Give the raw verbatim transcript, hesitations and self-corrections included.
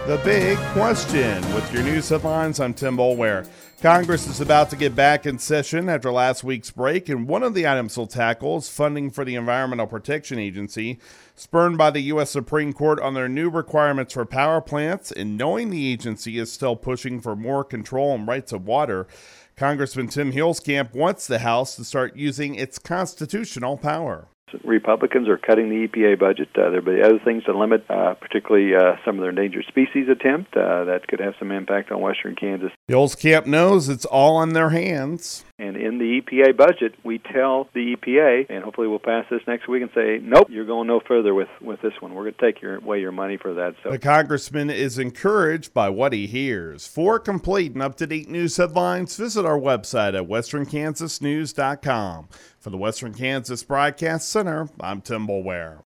The Big Question. With your news headlines, I'm Tim Boulware. Congress is about to get back in session after last week's break, and one of the items we'll tackle is funding for the Environmental Protection Agency, spurned by the U S Supreme Court on their new requirements for power plants, and knowing the agency is still pushing for more control and rights of water. Congressman Tim Huelskamp wants the House to start using its constitutional power. Republicans are cutting the E P A budget. Uh, there will be other things to limit, uh, particularly uh, some of their endangered species attempt. Uh, that could have some impact on western Kansas. Huelskamp knows it's all in their hands. And in the E P A budget, we tell the E P A, and hopefully we'll pass this next week and say, nope, you're going no further with, with this one. We're going to take your, away your money for that. So the congressman is encouraged by what he hears. For complete and up-to-date news headlines, visit our website at western kansas news dot com. For the Western Kansas Broadcast Center, I'm Tim Boulware.